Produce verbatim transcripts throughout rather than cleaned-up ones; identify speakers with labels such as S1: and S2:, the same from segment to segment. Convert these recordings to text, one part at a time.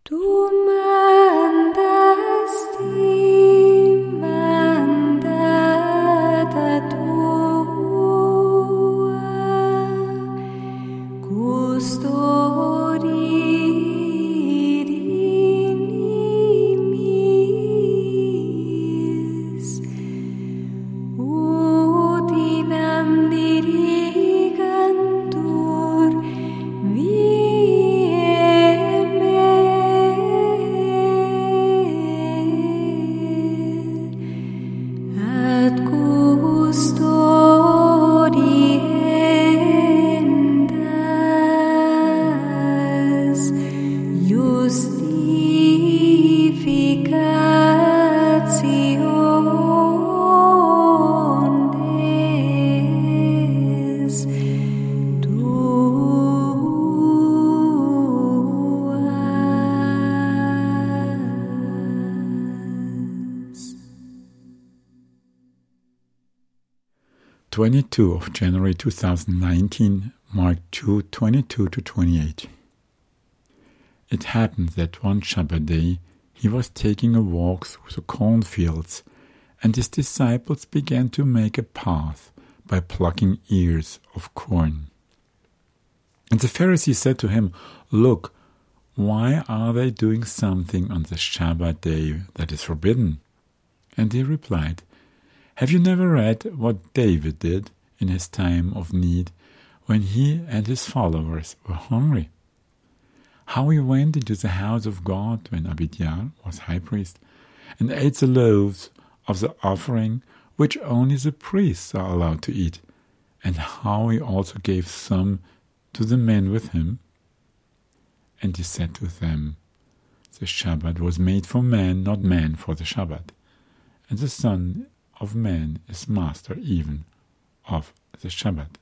S1: Tu mandasti mandata tua, custodire nimis, utinam dirigantur ad custodiendas justificationes tuas.
S2: twenty-two of January two thousand nineteen, Mark two twenty-two to twenty-eight. It happened that one Shabbat day he was taking a walk through the cornfields, and his disciples began to make a path by plucking ears of corn. And the Pharisee said to him, "Look, why are they doing something on the Shabbat day that is forbidden?" And he replied, "Have you never read what David did in his time of need when he and his followers were hungry? How he went into the house of God when Abijah was high priest and ate the loaves of the offering which only the priests are allowed to eat, and how he also gave some to the men with him? And he said to them, the Shabbat was made for man, not man for the Shabbat, and the Son of Man is master even of the Shabbat."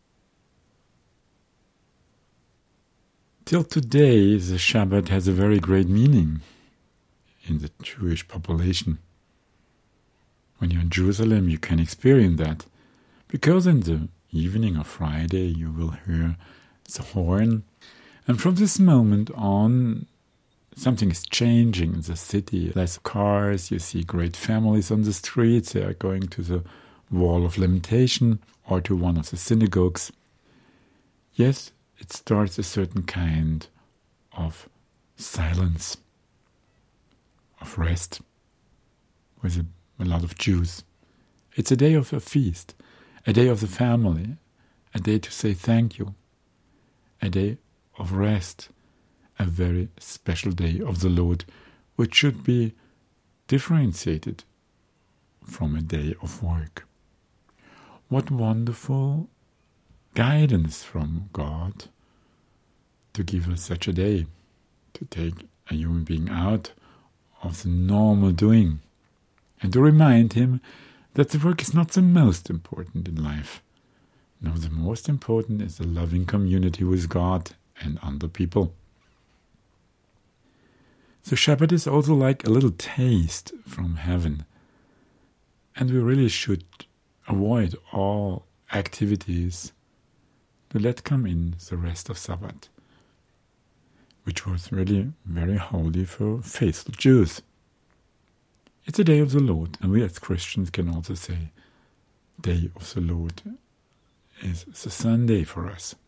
S2: Till today, the Shabbat has a very great meaning in the Jewish population. When you're in Jerusalem, you can experience that, because in the evening of Friday you will hear the horn, and from this moment on, something is changing in the city. Less cars, you see great families on the streets, they are going to the Wall of Lamentation or to one of the synagogues. Yes, it starts a certain kind of silence, of rest, with a, a lot of Jews. It's a day of a feast, a day of the family, a day to say thank you, a day of rest, a very special day of the Lord, which should be differentiated from a day of work. What wonderful guidance from God to give us such a day, to take a human being out of the normal doing, and to remind him that the work is not the most important in life. No, the most important is the loving community with God and other people. So Shabbat is also like a little taste from heaven, and we really should avoid all activities to let come in the rest of Sabbath, which was really very holy for faithful Jews. It's a day of the Lord, and we as Christians can also say, Day of the Lord is the Sunday for us.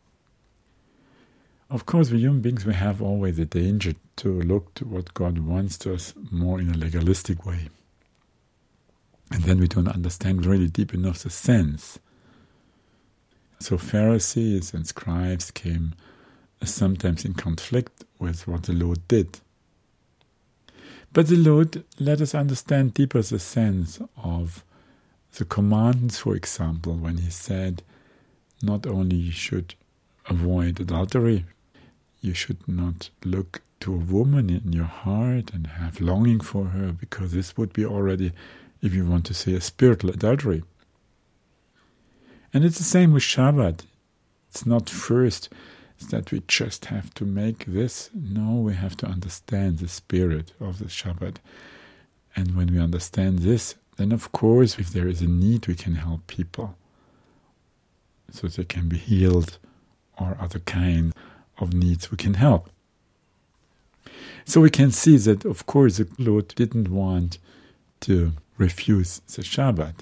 S2: Of course, we human beings, we have always a danger to look to what God wants to us more in a legalistic way. And then we don't understand really deep enough the sense. So Pharisees and scribes came sometimes in conflict with what the Lord did. But the Lord let us understand deeper the sense of the commandments, for example, when he said, not only you should avoid adultery, you should not look to a woman in your heart and have longing for her, because this would be already, if you want to say, a spiritual adultery. And it's the same with Shabbat. It's not first that we just have to make this. No, we have to understand the spirit of the Shabbat. And when we understand this, then of course, if there is a need, we can help people so they can be healed, or other kind of needs we can help. So we can see that, of course, the Lord didn't want to refuse the Shabbat.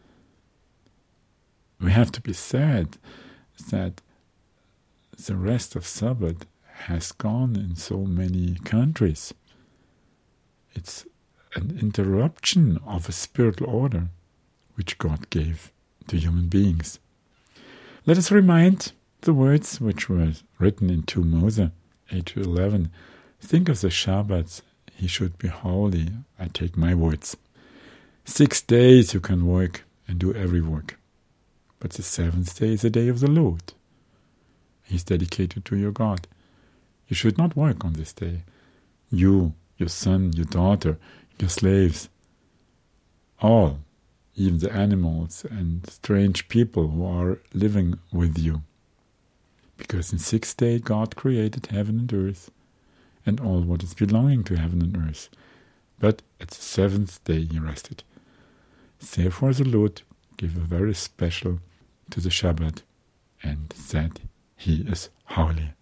S2: We have to be sad that the rest of Sabbath has gone in so many countries. It's an interruption of a spiritual order which God gave to human beings. Let us remind the words which were written in two Moses eight to eleven. Think of the Shabbat, he should be holy. I take my words. Six days you can work and do every work. But the seventh day is the day of the Lord. He's dedicated to your God. You should not work on this day. You, your son, your daughter, your slaves, all, even the animals and strange people who are living with you. Because in sixth day God created heaven and earth and all what is belonging to heaven and earth. But at the seventh day he rested. Therefore the Lord gave a very special to the Shabbat and said he is holy.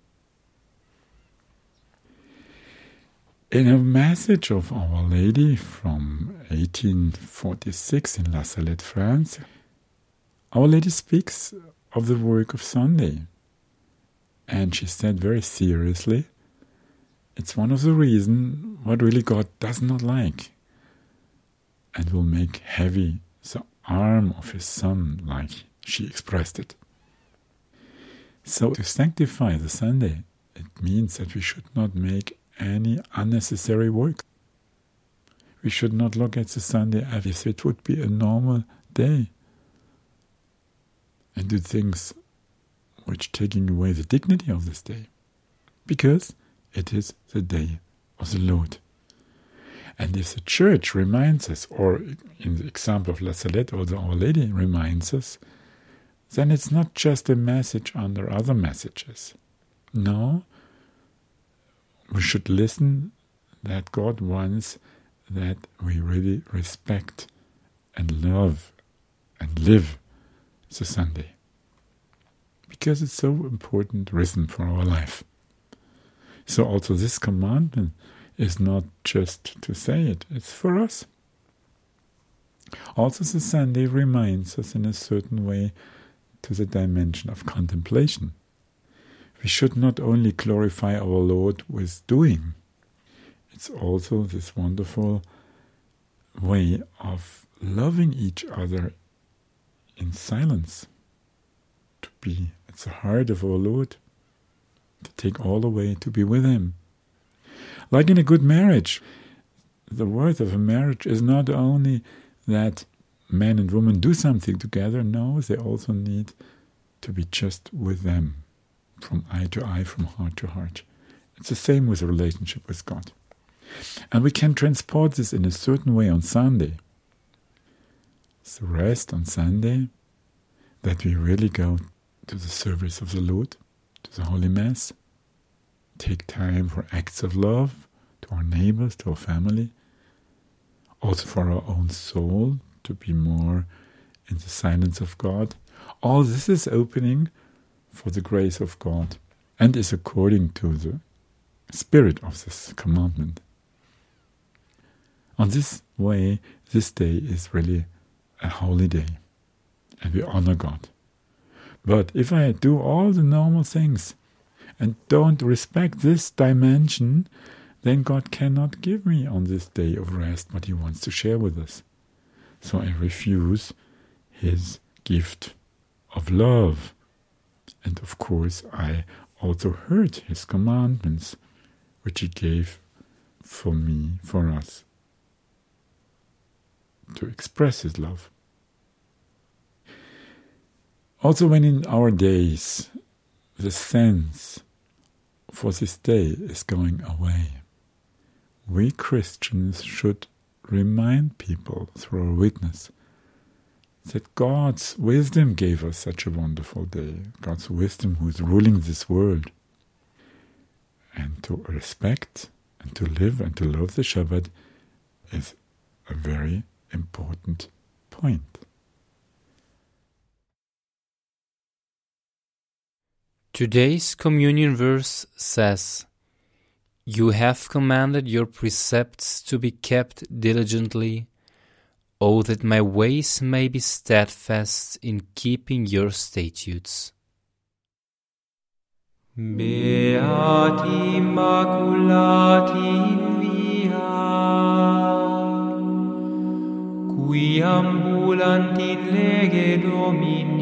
S2: In a message of Our Lady from eighteen forty-six in La Salette, France, Our Lady speaks of the work of Sunday. And she said very seriously, it's one of the reasons what really God does not like and will make heavy the arm of his Son, like she expressed it. So to sanctify the Sunday, it means that we should not make any unnecessary work. We should not look at the Sunday as if it would be a normal day and do things which taking away the dignity of this day, because it is the day of the Lord. And if the Church reminds us, or in the example of La Salette, or the Our Lady reminds us, then it's not just a message under other messages. No, we should listen that God wants that we really respect and love and live the Sunday. Because it's so important reason for our life. So also this commandment is not just to say it, it's for us. Also the Sunday reminds us in a certain way to the dimension of contemplation. We should not only glorify our Lord with doing, it's also this wonderful way of loving each other in silence, to be at the heart of our Lord, to take all away to be with him. Like in a good marriage, the worth of a marriage is not only that man and woman do something together, no, they also need to be just with them, from eye to eye, from heart to heart. It's the same with a relationship with God. And we can transport this in a certain way on Sunday. The rest on Sunday, that we really go to the service of the Lord, to the Holy Mass, take time for acts of love to our neighbors, to our family, also for our own soul, to be more in the silence of God. All this is opening for the grace of God and is according to the spirit of this commandment. On this way, this day is really a holy day, and we honor God. But if I do all the normal things and don't respect this dimension, then God cannot give me on this day of rest what he wants to share with us. So I refuse his gift of love. And of course I also heard his commandments, which he gave for me, for us, to express his love. Also when in our days the sense for this day is going away, we Christians should remind people through our witness that God's wisdom gave us such a wonderful day, God's wisdom who is ruling this world. And to respect and to live and to love the Shabbat is a very important point.
S3: Today's communion verse says, You have commanded your precepts to be kept diligently. Oh, that my ways may be steadfast in keeping your statutes.
S4: Beati Immaculati in via, qui ambulant in lege Domini,